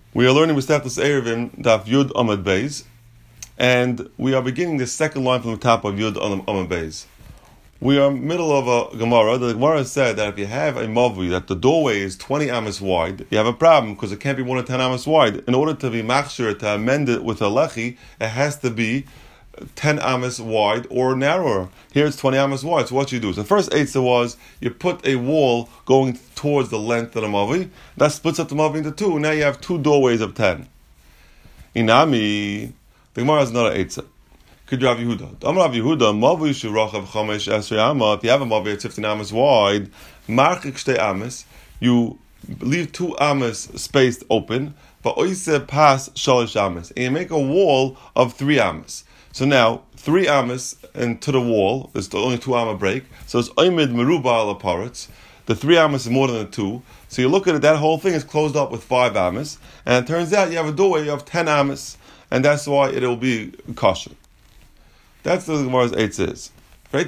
We are learning Mestachlis Erevin Daf Yud Amud Beis, and we are beginning the second line from the top of Yud Amud Beis. We are middle of a Gemara. The Gemara said that if you have a mavui that the doorway is 20 amos wide, you have a problem because it can't be more than 10 amos wide. In order to be machshir, to amend it with a lechi, it has to be 10 amos wide or narrower. Here it's 20 amos wide. So what you do? So the first eitzah was you put a wall going towards the length of the mavi. That splits up the mavi into two. Now you have two doorways of 10. Inami, the Gemara has another eitzah. Could you have Yehuda? Amar Yehuda, mavi shirachav chamesh esrei amma. If you have a mavi that's 15 amos wide, marchik shtei amos, you leave 2 amos spaced open, but oise pas shalish amos, and you make a wall of 3 amos. So now, 3 amos into the wall, there's only 2 amma break, so it's oimid meruba al aparetz. The 3 amos is more than the 2, so you look at it, that whole thing is closed up with 5 amos, and it turns out you have a doorway of 10 amos, and that's why it'll be kosher. That's the Gemara's eitzah is. Why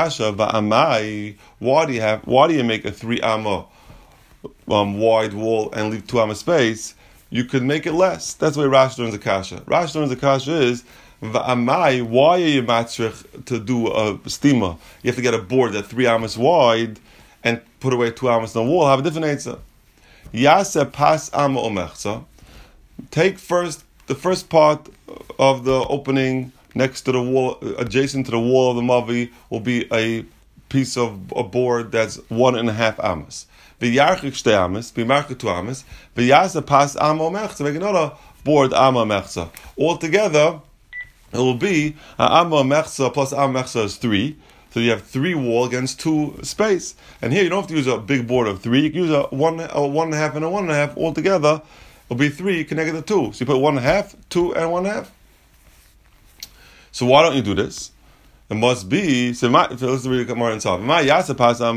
do you make a 3 amma wide wall and leave 2 amma space? You could make it less. That's the way Rashi learns the kasha. Rashi learns the kasha is, why are you matzrich to do a stima? You have to get a board that's 3 amos wide and put away 2 amos on the wall. Have a different eitzah. Yase pas amma omechza. Take the first part of the opening next to the wall, adjacent to the wall of the mavi, will be a piece of a board that's 1.5 amos. V'yarchik shtei amos, v'marchik 2 amos, v'yase pas amma omechza. Make another board amma omechza. Altogether, it will be amma mechza plus amma mechza is 3. So you have 3 wall against 2 space. And here you don't have to use a big board of 3. You can use a 1.5 and a 1.5. Altogether, it'll be 3 connected to 2. So you put 1.5, 2, and 1.5. So why don't you do this? It must be. So let's read the Gemara inside. Why don't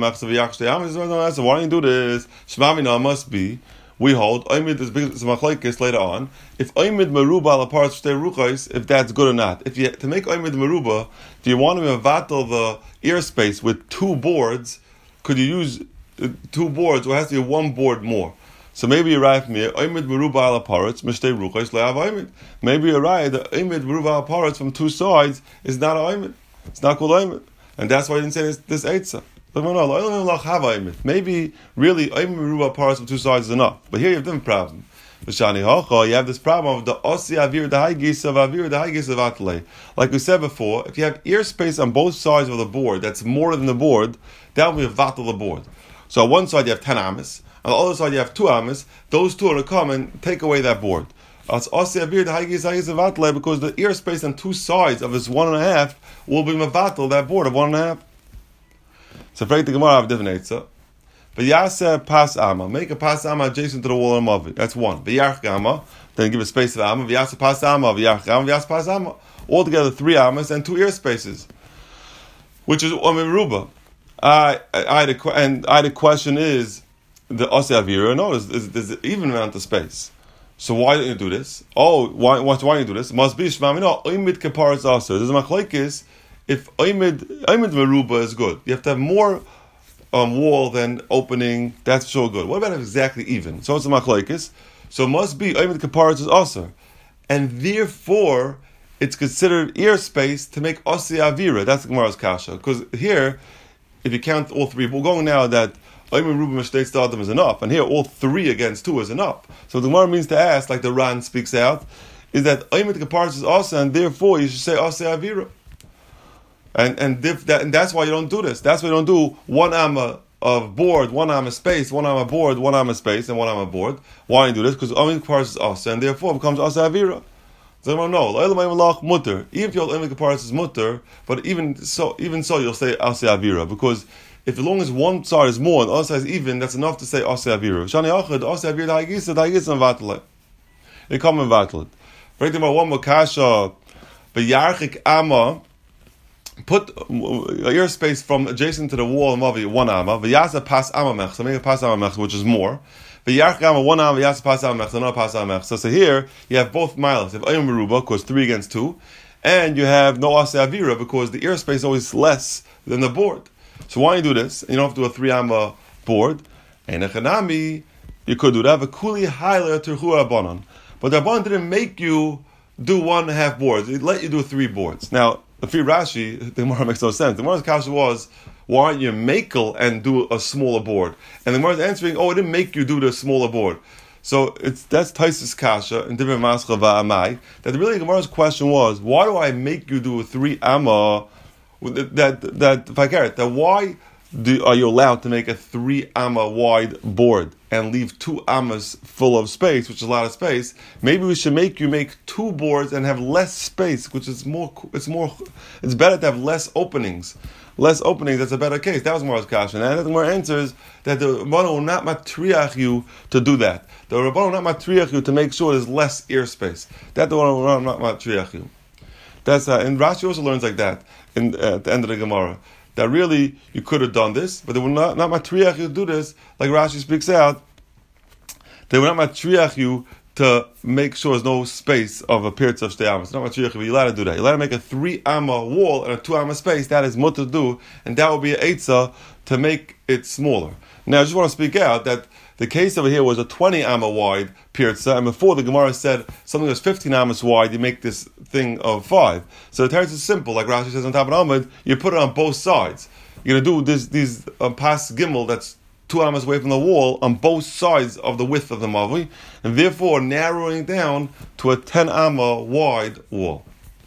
you do this? Shmamina must be. We hold Oimid is big machlokes later on. If Oimid meruba al aparetz shtei ruchos, if that's good or not. If you to make Oimid meruba, if you want to mevatel the ear space with 2 boards, could you use 2 boards, or has to be 1 board more? So maybe you're right from here. Oimid meruba al aparetz mishtei ruchos le'av Oimid. Maybe you're right. The Oimid meruba al aparetz from 2 sides is not Oimid. It's not called Oimid, and that's why I didn't say this eitzah. Maybe really Oimid meruba aparetz from 2 sides is enough. But here you have a different problem. You have this problem of the osi avir dehagis of avir dehagis of atle. Like we said before, if you have ear space on both sides of the board that's more than the board, that will be a vatal the board. So on one side you have 10 amos, on the other side you have 2 amos. Those 2 are going to come and take away that board. It's osi avir dehagis of atle because the ear space on 2 sides of this 1.5 will be mevatel that board of 1.5. So break the Gemara have a different eitzah. V'yase pas amma. Make a pas amma adjacent to the wall of mavi. That's 1. V'yarch amma. Then give a space of amma. V'yase pas amma. V'yarch amma. V'yase pas amma. Altogether 3 ammas and 2 ear spaces, which is meruba. I had a question: is the ose avira? No, there's even amount of space. So why don't you do this? Why don't you do this? It must be shmami. No, oimid kaparas also. There's a machlokes. If oimid meruba is good, you have to have more wall than opening. That's so good. What about if exactly even? So it's a machlokes. So it must be oimid kaparas is also, and therefore it's considered ear space to make osi avira. That's the Gemara's kasha. Because here, if you count all 3, we're going now that oimid meruba mishtei stadam is enough, and here all 3 against 2 is enough. So the Gemara means to ask, like the Ran speaks out, is that oimid kaparas is also, and therefore you should say osi avira. And that's why you don't do this. That's why you don't do 1 amma of board, 1 amma space, 1 amma board, 1 amma space, and 1 amma board. Why do you do this? Because only parts is asa, and therefore it becomes asa avira. So no, mutter. Even if your only parts is mutter, but even so you'll say asa avira, because if as long as one side is more and the other side is even, that's enough to say asa avira. Shani achad asa avira da'agisa vatel. They come and vatel. Break them one more kasha, b'yarchik amma. Put ear space from adjacent to the wall of mavi 1 amma. V'yasa pas amma mechza. Make a pas amma mechza, which is more. V'yarch amma 1 amma. V'yasa pas amma mechza. Not pas amma mechza. So here you have both miles. You have oimid meruba because 3 against 2, and you have no ase avira because the ear space is always less than the board. So why don't you do this? You don't have to do a 3 amma board. And a chanami, you could do that. V'kuli hailer terchu abanon. But the Rabbanan didn't make you do 1.5 boards. It let you do 3 boards. Now, if you Rashi, the Gemara makes no sense. The Gemara's kasha was, why aren't you makel and do a smaller board? And the Gemara's answering, it didn't make you do the smaller board. So that's Taisus kasha in Divrei Mascha va'amai. That really the Gemara's question was, why do I make you do 3 amma? That why are you allowed to make a 3 amma wide board and leave 2 ammas full of space, which is a lot of space? Maybe we should make 2 boards and have less space, which is it's better to have less openings. Less openings, that's a better case. That was Gemara's kasha. And the Gemara answers that the Rabbanan will not matriach you to do that. The Rabbanan will not matriach you to make sure there's less ear space. That the Rabbanan will not matriach you. That's and Rashi also learns like that at the end of the Gemara. That really you could have done this, but they will not matriach you to do this. Like Rashi speaks out, they will not matriach you to make sure there's no space of a period of shtei amas. Not matriach you, you're allowed to do that. You're allowed to make a 3 amma wall and a 2 amma space. That is mutter to do, and that will be an eitzah to make it smaller. Now I just want to speak out that the case over here was a 20 amma wide pirza, and before the Gemara said something that's 15 ammas wide, you make this thing of 5. So the teretz is simple, like Rashi says on top of Amud, you put it on both sides. You're going to do these pas gimel that's 2 ammas away from the wall on both sides of the width of the mavi, and therefore narrowing down to a 10 amma wide wall.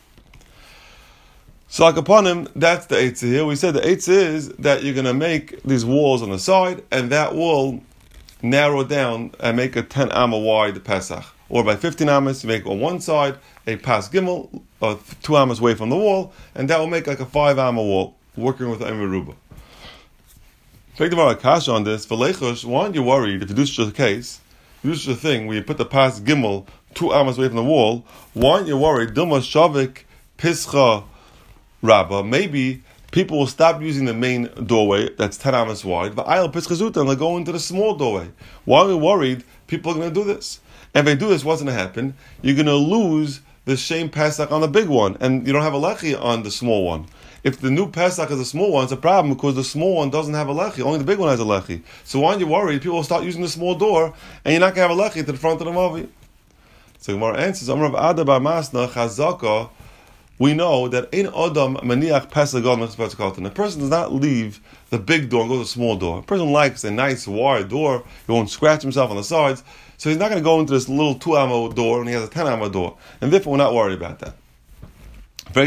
So like upon him, that's the eitzah here. We said the eitzah is that you're going to make these walls on the side, and that will narrow down and make a 10 amma wide Pesach. Or by 15 ammas, you make on one side a pas gimel, 2 ammas away from the wall, and that will make like a 5 amma wall, working with Emeruba. Take the Gemara kasha on this. For Leichush, why aren't you worried if you do such a case, you do such a thing where you put the pas gimel 2 ammas away from the wall, why aren't you worried? Dilma shavik pischa rabba, maybe people will stop using the main doorway that's 10 ammas wide, but I'll pischazuta and they'll go into the small doorway. Why are we worried people are going to do this? And if they do this, what's going to happen? You're going to lose the same Pesach on the big one, and you don't have a lechi on the small one. If the new Pesach is a small one, it's a problem because the small one doesn't have a lechi. Only the big one has a lechi. So why aren't you worried? People will start using the small door, and you're not going to have a lechi to the front of the mavi. So Gemara answers, Amar Ada bar Masna Chazaka. We know that in Adam maniach Pesach on the person does not leave the big door and go to the small door. A person likes a nice wide door. He won't scratch himself on the sides, so he's not going to go into this little 2 amma door and he has a 10 amma door, and therefore we're not worried about that. There's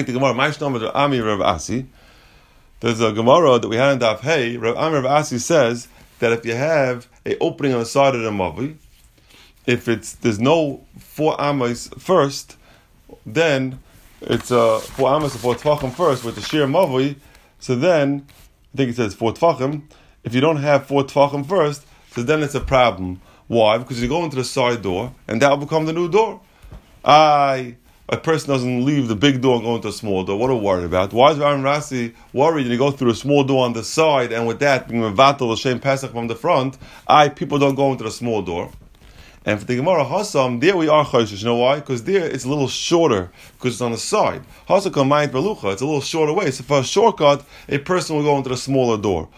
a Gemara that we had in Daf Hey. Rav Ami Rav Asi says that if you have an opening on the side of the mavi, if there's no 4 ammas first, then it's 4 ammas or 4 tvachim first with the sheer mavi. So then, I think it says 4 tvachim. If you don't have 4 tvachim first, so then it's a problem. Why? Because you go into the side door, and that will become the new door. A person doesn't leave the big door and go into a small door. What are we worried about? Why is Aaron Rasi worried that you go through a small door on the side, and with that, being mevatel the shem Pesach from the front, people don't go into the small door. And for the Gemara Hasam, there we are choishes. You know why? Because there it's a little shorter, because it's on the side. Hasam mayit belucha, it's a little shorter way. So for a shortcut, a person will go into the smaller door.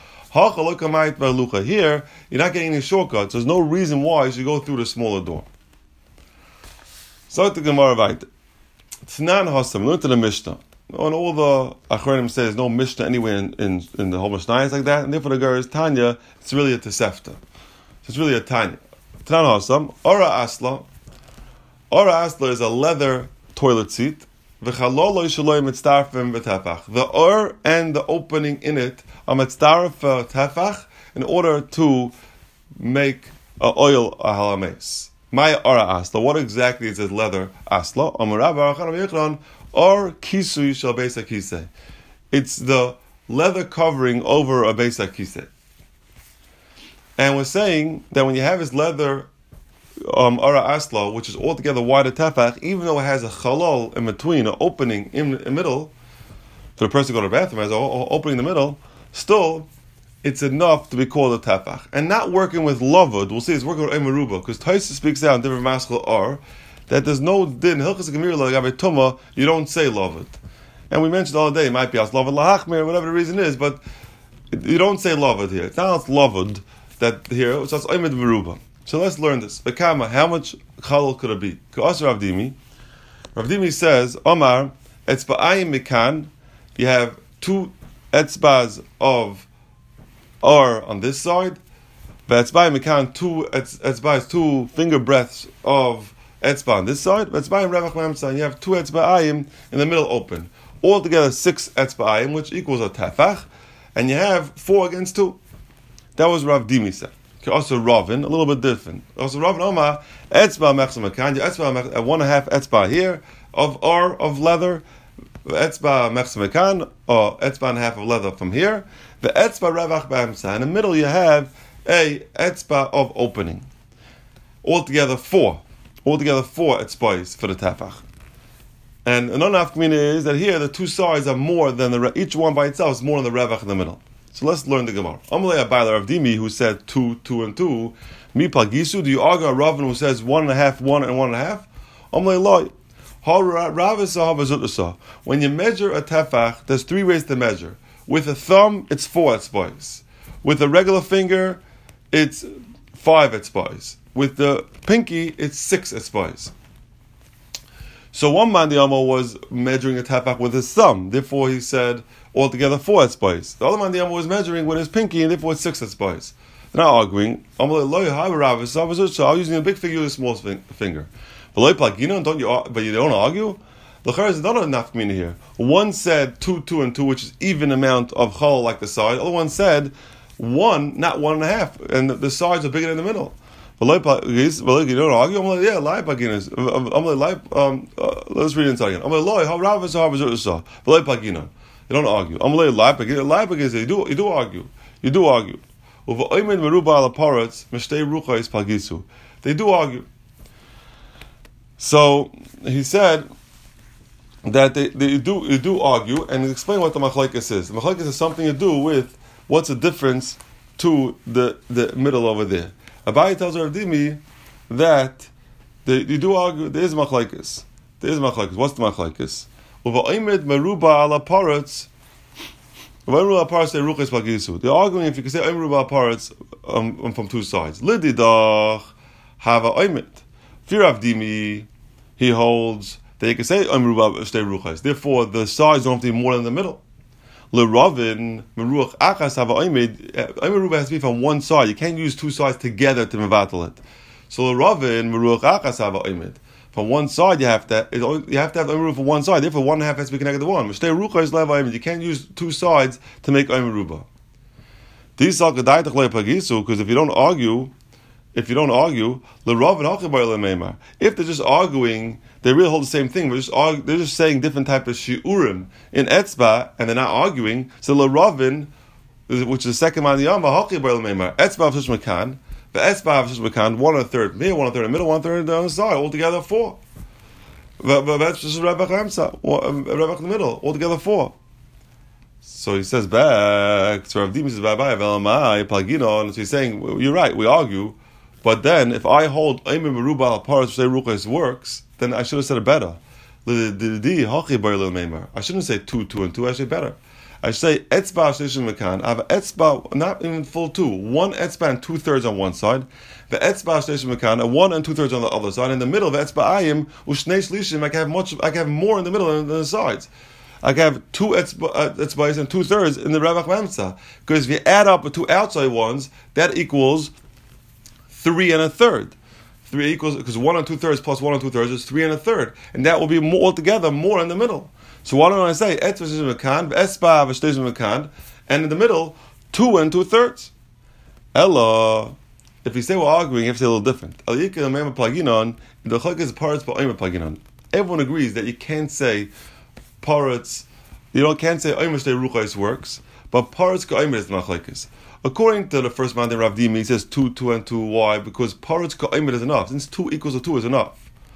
Here, you're not getting any shortcuts. There's no reason why you should go through the smaller door. So the Gemara weiter. Tnan Hasam, learn to the Mishnah. And all the Achronim say there's no Mishnah anywhere in the whole Mishnah is like that, and therefore the Gemara is Tanya, it's really a Tosefta. So it's really a Tanya. Tnan Hasam, Ora Asla. Ora Asla is a leather toilet seat. The or and the opening in it are mitzdaref tefach in order to make oil a halames. My ora asla. What exactly is this leather asla? Or kisu shall beisa kisei. It's the leather covering over a beisa kisei. And we're saying that when you have this leather Ara Asla, which is altogether wider tefach, even though it has a chalal in between, an opening in the middle, for the person to go to the bathroom, has an opening in the middle, still, it's enough to be called a tefach. And not working with lavud, we'll see it's working with emeruba, because Taisa speaks out in different maskal are, that there's no din, hilchas gemir lagabe tuma, you don't say lavud. And we mentioned the other day, it might be as lavud lahachmir, whatever the reason is, but you don't say lavud here. It's not as lavud that here, it's as emed meruba. So let's learn this. Bekama, how much chalal could it be? K'as Rav Dimi. Rav Dimi says, Omar, etzba'ayim mikan, you have two etzbas of R on this side, ve'etzba'ayim mikan, two etzbas, two finger breadths of etzba on this side, ve'etzba'ayim revach mamsa, you have two etzba'ayim in the middle open. Altogether 6 etzba'ayim, which equals a tefach, and you have 4 against 2. That was Rav Dimi said. Also Ravin, a little bit different. Also Ravin Omar, etzba mechsa mekan, you etzba 1.5 etzba here of R of leather, etzba mechsa mekan, or etzba 1.5 of leather from here. The etzba revach b'amsa. In the middle you have a etzba of opening. Altogether 4. Altogether 4 etzbais for the tefach. And another nafkamina is that here the two sides are more than each one by itself is more than the revach in the middle. So let's learn the Gemara. Amalei Abayla Rav Dimi, who said 2, 2, and 2. Mi Pagisu, do you argue a Ravin who says 1.5, 1, and 1.5? Amalei Loi. When you measure a tefach, there's 3 ways to measure. With a thumb, it's 4 etzbais. With a regular finger, it's 5 etzbais. With the pinky, it's 6 etzbais. So one man, the Amal, was measuring a tefach with his thumb. Therefore, he said altogether 4 etzbais. The other man, the Amal, was measuring with his pinky, and therefore it's 6 etzbais. They're not arguing. I'm using a big finger with a small finger. But you don't argue? The Chayr is not enough meaning here. One said 2, 2, and 2, which is even amount of chol like the side. The other one said 1, not 1.5, and the sides are bigger than the middle. You don't argue? Let's read it inside again. You don't argue. You do argue. You do argue. They do argue. So he said that they do argue, and explain what the machlekes is. The machlekes is something to do with what's the difference to the middle over there. Abaye tells Rav Dimi that they do argue. There is machlekes. There is machlekes. What's the machlekes? Uva'omed meruba ala paretz. Meruba paretz they ruches pagisu. They're arguing if you can say meruba paretz from 2 sides. Lididach hava omed. For Rav Dimi, he holds that you can say meruba stay ruches. Therefore, the sides don't have to be more than the middle. LeRavin, Meruach Achas have Oimed. Oimed has to be from one side. You can't use 2 sides together to mevatel it. So LeRavin, Meruach Achas have Oimed. From one side, you have to have Oimed from one side. Therefore, 1.5 has to be connected to 1. Mishtei Rucha is lev Oimed. You can't use 2 sides to make Oimed Ruba. These are Gedaitach le Pagisu, because if you don't argue, LeRavin Hachibar leMeimar. If they're just arguing, they really hold the same thing. They're just saying different type of shiurim in etzba, and they're not arguing. So LeRavin, which is the second man, the Yama Hachibar leMeimar. Etzba v'shish mekan, the etzba v'shish mekan, 1/3 here, 1/3 in the middle, 1/3 on the side, altogether 4. That's just Revach Hamsa, Revach in the middle, altogether 4. So he says back. So Rav Dimi says bye velamai paginon. So he's saying you're right. We argue. But then, if I hold Eimer Meruba al Paras say Ruchas works, then I should have said it better. I shouldn't say 2, 2, and 2. I should say better. I should say Etzba Shlishim Mekan. I have Etzba, not even full 2. 1 Etzba and 2/3 on one side. The Etzba Shlishim Mekan, and 1 and 2/3 on the other side. In the middle of Etzba Ayim, Ushnei Shlishim, I can have more in the middle than the sides. I can have 2 Etzbais and 2/3 in the Revach Mamsa. Because if you add up the 2 outside ones, that equals 3 1/3. 3 equals, because 1 and 2/3 plus 1 and 2/3 is 3 1/3, and that will be more altogether more in the middle. So why don't I say et v'shlish mekan, espa v'shlish mekan, and in the middle 2 and 2/3? Ella, if you say we're arguing, you have to say a little different. The chok is parrots ba'omer plaginon. Everyone agrees that you can't say parrots. Can't say omer shtei ruchos works, but parrots ka'omer is machlekes. According to the first man, the Rav Dimi, he says 2, 2, and 2. Why? Because parutz ka'omed is enough. Since 2 equals to 2 is enough.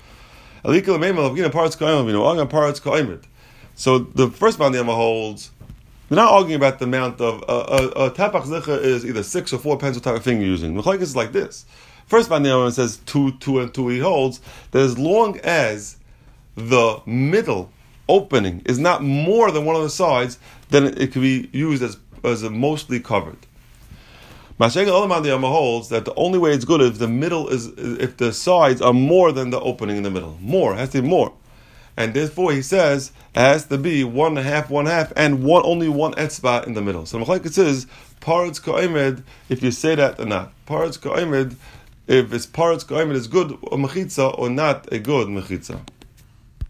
So the first man, the Yama holds, we're not arguing about the amount of a tapach zecha is either 6 or 4 pencil type of thing you're using. The chayk is like this. First man, the Yama says 2, 2, and 2. He holds that as long as the middle opening is not more than one of the sides, then it can be used as a mostly covered. Mashayk Olam Yama holds that the only way it's good is if the middle is if the sides are more than the opening in the middle. More, it has to be more. And therefore he says it has to be 1.5, and only one etzba in the middle. So Machlekes is Paretz Ka'omed if you say that or not. Paretz Ka'omed, if it's Paretz Ka'omed is good a mechitza or not a good mechitza.